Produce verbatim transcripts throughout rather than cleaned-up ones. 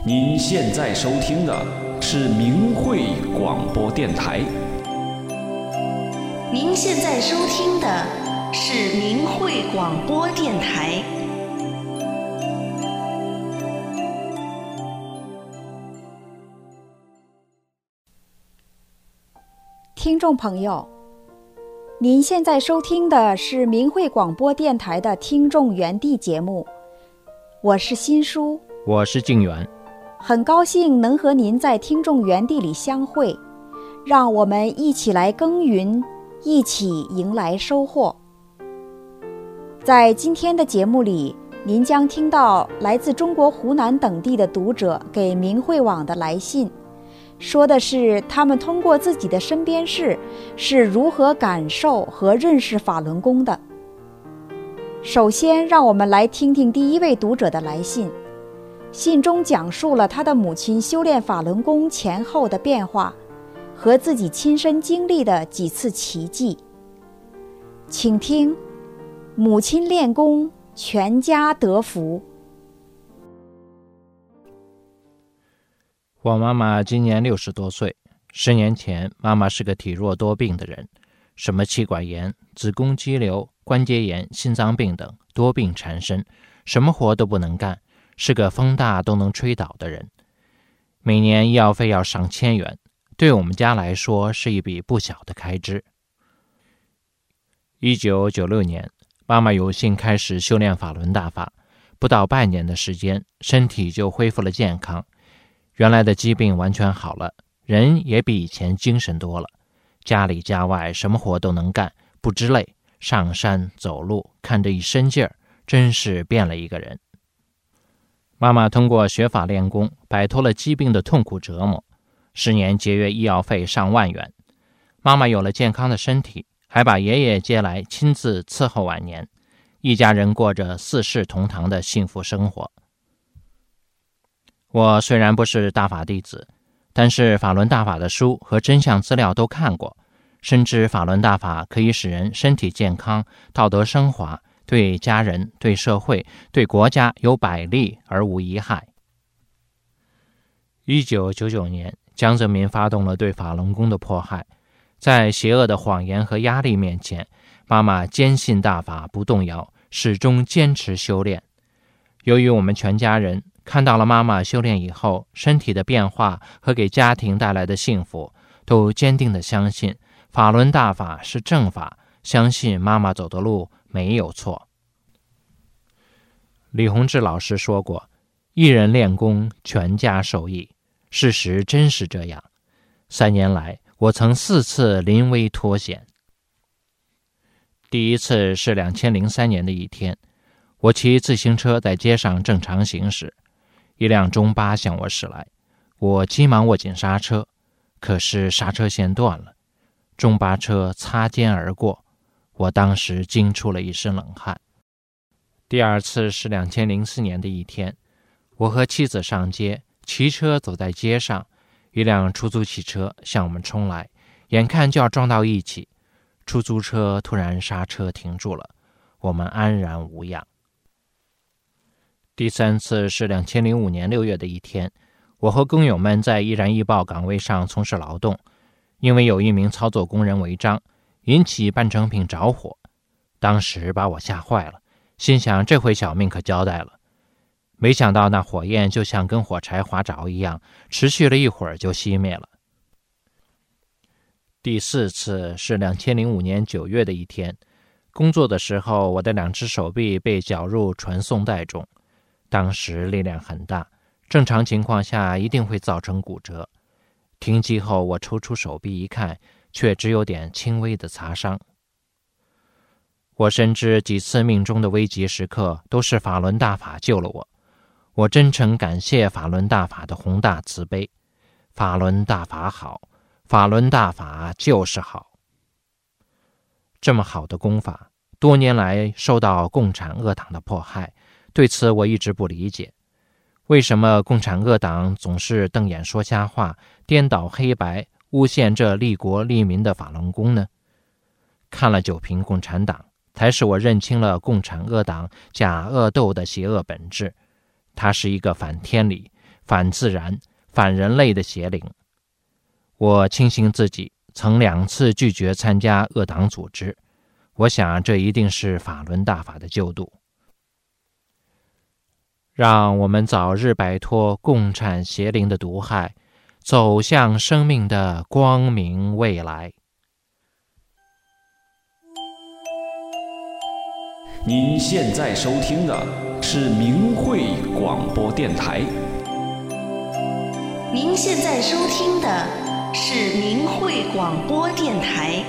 您现在收听的是明慧广播电台。 您现在收听的是明慧广播电台。 听众朋友，您现在收听的是明慧广播电台的听众园地节目，我是新书， 我是静远， 很高兴能和您在听众园地里相会，让我们一起来耕耘，一起迎来收获。在今天的节目里，您将听到来自中国湖南等地的读者给明慧网的来信，说的是他们通过自己的身边事是如何感受和认识法轮功的。首先，让我们来听听第一位读者的来信。信中讲述了他的母亲修炼法轮功前后的变化和自己亲身经历的几次奇迹。请听，母亲练功，全家得福。 我妈妈今年六十多岁，十年前妈妈是个体弱多病的人，什么气管炎、子宫肌瘤、关节炎、心脏病等多病缠身，什么活都不能干，是个风大都能吹倒的人。每年医药费要上千元，对我们家来说是一笔不小的开支。一九九六年，妈妈有幸开始修炼法轮大法，不到半年的时间，身体就恢复了健康，原来的疾病完全好了，人也比以前精神多了，家里家外什么活都能干，不知累，上山走路看着一身劲儿，真是变了一个人。妈妈通过学法练功，摆脱了疾病的痛苦折磨，十年节约医药费上万元。妈妈有了健康的身体，还把爷爷接来亲自伺候晚年，一家人过着四世同堂的幸福生活。我虽然不是大法弟子，但是法轮大法的书和真相资料都看过，深知法轮大法可以使人身体健康，道德升华，对家人、对社会、对国家有百利而无一害。一九九九年，江泽民发动了对法轮功的迫害，在邪恶的谎言和压力面前，妈妈坚信大法不动摇，始终坚持修炼。由于我们全家人看到了妈妈修炼以后身体的变化和给家庭带来的幸福，都坚定地相信法轮大法是正法，相信妈妈走的路没有错。李洪志老师说过，一人练功，全家受益，事实真是这样。三年来，我曾四次临危脱险。第一次是两千零三年的一天，我骑自行车在街上正常行驶，一辆中巴向我驶来，我急忙握紧刹车，可是刹车线断了，中巴车擦肩而过，我当时惊出了一身冷汗。第二次是两千零四年的一天，我和妻子上街，骑车走在街上，一辆出租汽车向我们冲来，眼看就要撞到一起，出租车突然刹车停住了，我们安然无恙。第三次是两千零五年六月的一天，我和工友们在易燃易爆岗位上从事劳动，因为有一名操作工人违章，引起半成品着火，当时把我吓坏了，心想这回小命可交代了。没想到那火焰就像跟火柴划着一样，持续了一会儿就熄灭了。第四次是两千零五年九月的一天，工作的时候我的两只手臂被绞入传送带中，当时力量很大，正常情况下一定会造成骨折。停机后我抽出手臂一看，却只有点轻微的擦伤。我深知几次命中的危急时刻都是法轮大法救了我，我真诚感谢法轮大法的宏大慈悲。法轮大法好，法轮大法就是好。这么好的功法，多年来受到共产恶党的迫害，对此我一直不理解。为什么共产恶党总是瞪眼说瞎话，颠倒黑白，诬陷这利国利民的法轮功呢？看了九评共产党，才使我认清了共产恶党假恶斗的邪恶本质。它是一个反天理、 反自然、反人类的邪灵。我庆幸自己曾两次拒绝参加恶党组织，我想这一定是法轮大法的救度。让我们早日摆脱共产邪灵的毒害，走向生命的光明未来。 您现在收听的是明慧广播电台。 您现在收听的是明慧广播电台。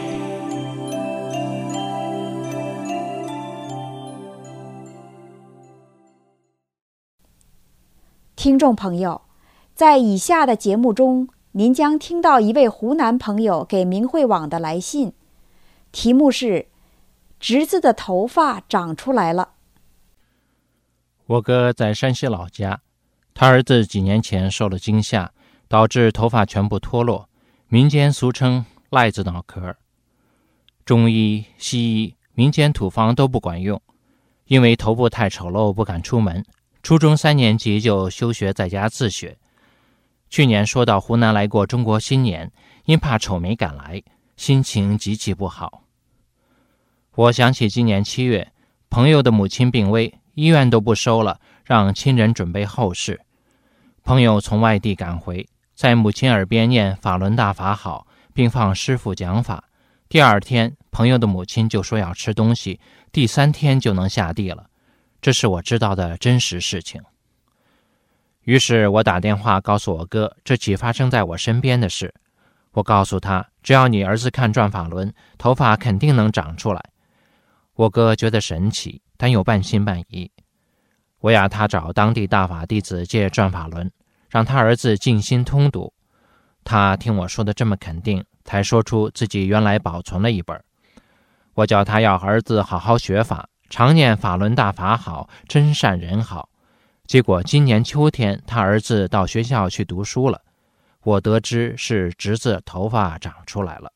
听众朋友，在以下的节目中，您将听到一位湖南朋友给明慧网的来信，题目是侄子的头发长出来了。 我哥在山西老家，他儿子几年前受了惊吓，导致头发全部脱落，民间俗称赖子脑壳。中医、西医、民间土方都不管用，因为头部太丑陋不敢出门，初中三年级就休学在家自学。去年说到湖南来过中国新年，因怕丑没赶来，心情极其不好。我想起今年七月，朋友的母亲病危，医院都不收了，让亲人准备后事。朋友从外地赶回，在母亲耳边念法轮大法好，并放师父讲法。第二天，朋友的母亲就说要吃东西，第三天就能下地了。这是我知道的真实事情。于是我打电话告诉我哥，这起发生在我身边的事。我告诉他，只要你儿子看转法轮，头发肯定能长出来。我哥觉得神奇，但又半信半疑。我要他找当地大法弟子借转法轮，让他儿子静心通读。他听我说的这么肯定，才说出自己原来保存了一本。我叫他要儿子好好学法，常念法轮大法好，真善人好。结果今年秋天，他儿子到学校去读书了，我得知是侄子头发长出来了。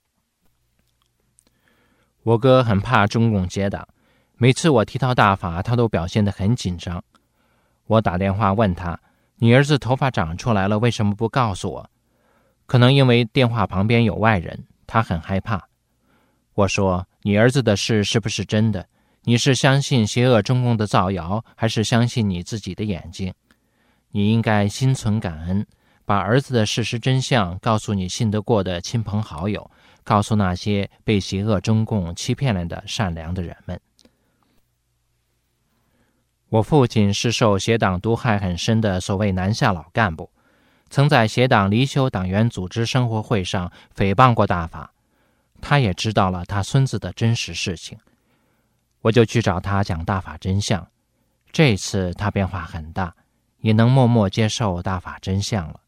我哥很怕中共结党，每次我提到大法，他都表现得很紧张。我打电话问他，你儿子头发长出来了，为什么不告诉我？可能因为电话旁边有外人，他很害怕。我说，你儿子的事是不是真的？你是相信邪恶中共的造谣，还是相信你自己的眼睛？你应该心存感恩，把儿子的事实真相告诉你信得过的亲朋好友，告诉那些被邪恶中共欺骗了的善良的人们。我父亲是受邪党毒害很深的所谓南下老干部，曾在邪党离休党员组织生活会上诽谤过大法，他也知道了他孙子的真实事情。我就去找他讲大法真相，这次他变化很大，也能默默接受大法真相了。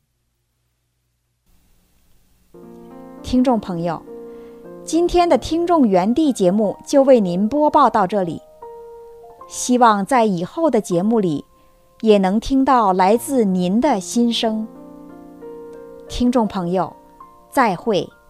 听众朋友，今天的听众园地节目就为您播报到这里，希望在以后的节目里也能听到来自您的心声。听众朋友，再会。